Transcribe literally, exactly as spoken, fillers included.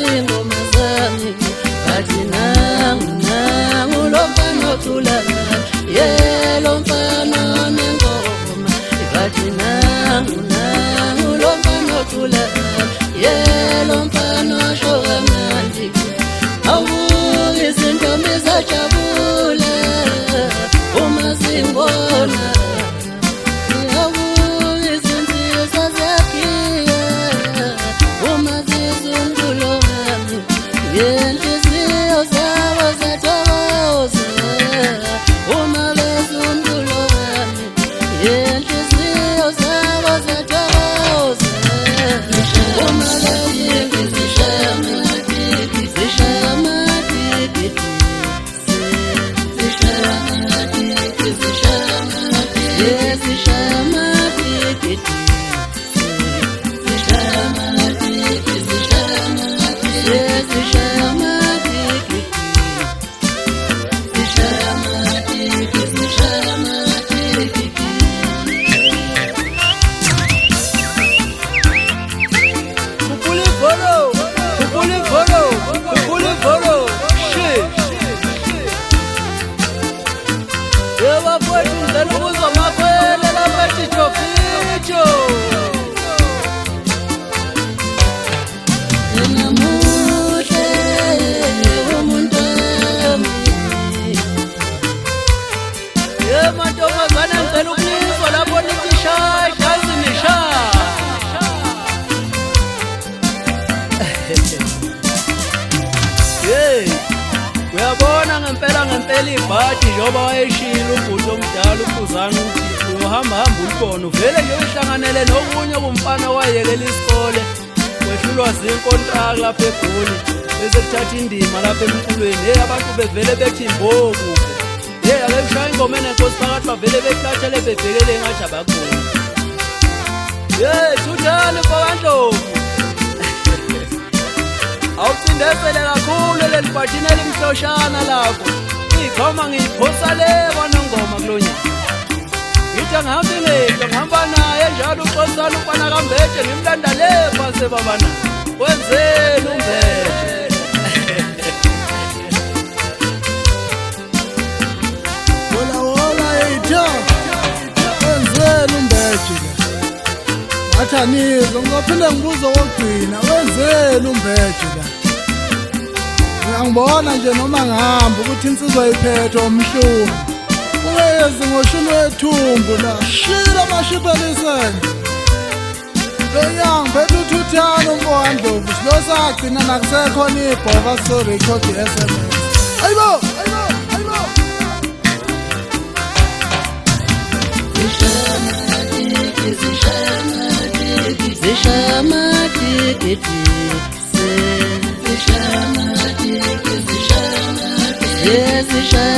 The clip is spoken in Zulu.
ingoma zami bathi nangu nangu lo mfana othulana yelo mfana nengoma bathi nangu nangu lo mfana othulana yelo mfana osho kamnandi awuke izintombi zajabule uma singona uyabona ngempela ngempela ibhadi njengoba wayeshilo ubhuti omdala uphuzana ukuthi uyohamba hamba ulibona uvele nje uhlanganele nokunye kumfana wayekela isikole wehlulwa zinkontraka lapha eGoli bese kuthatha indima lapha emculweni hey abantu bevele bethi imboku hey ake kushaya ingoma enenkosi phakathi bavele behlathele bebhekele ngathi abakhona hey thuthani mfowandlovu awucindezele kakhulu leli bhathini elimhloshana lapho igoma ngiyiphosa le bona ngoma kulonyaka ngithi angihamba ingedwa ngihamba naye njalo uxosana ufana kambeje ngimlanda le phase babana wenzeni umbeje wola wola etha wenzeni umbeje athanizwe ngophinde ngibuzo wogcina wenzeni umbeje la ngiyangibona nje noma ngihamba ukuthi insizwa iphethe umhlungu uyezi ngoshini wethumbu la shila mashiphelisene loyang bethu thuthana umfowandlovu silosagcina nakusekhona ibhoka so-record i-S M S ayibo ayibo ayibo Yes,